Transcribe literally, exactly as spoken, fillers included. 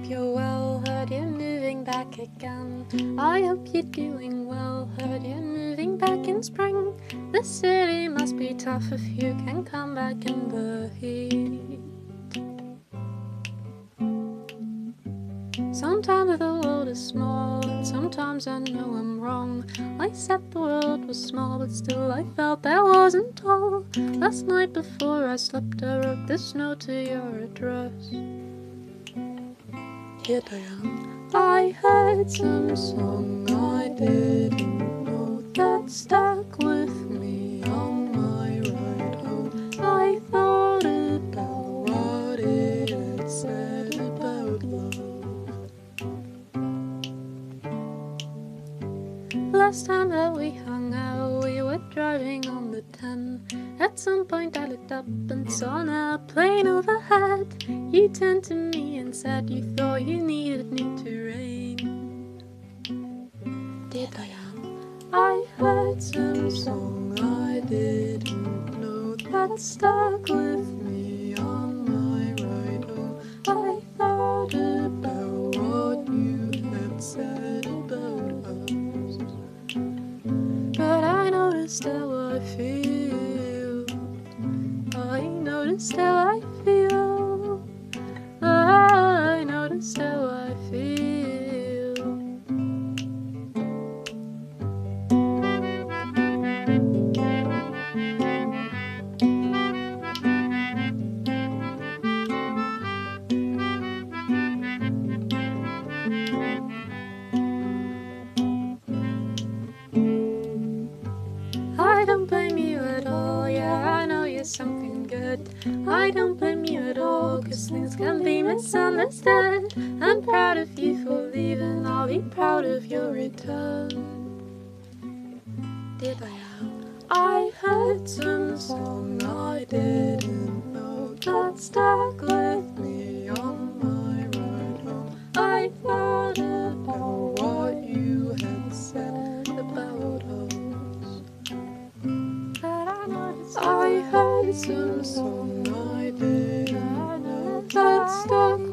you're well, heard you're moving back again. I hope you're doing well, heard you're moving back in spring. The city must be tough if you can come back in the heat. Sometimes the world is small, and sometimes I know I'm wrong. I said the world was small, but still I felt I wasn't tall. Last night before I slept, I wrote this note to your address. Dear Diane, I heard some song I didn't know that stuck with me on my ride home. I thought about what it had said about love. Last time that we hung out, we were driving on the ten. At some point I looked up and saw an airplane overhead. You turned to me and said you thought you needed me to rain. Dear Diane, I heard some song I didn't know that stuck with me on my ride home. I thought about what you had said about us. But I noticed how I feel. I noticed how I feel. I noticed how I feel. I don't blame you at all, yeah, I know you're something good. I don't blame you at all, cause things can be misunderstood. I'm proud of you for leaving, I'll be proud of your return. Dear Diane, I heard some song I didn't know that stuck with me on my ride home. I thought about what you had said about us. I heard some song I didn't know that stuck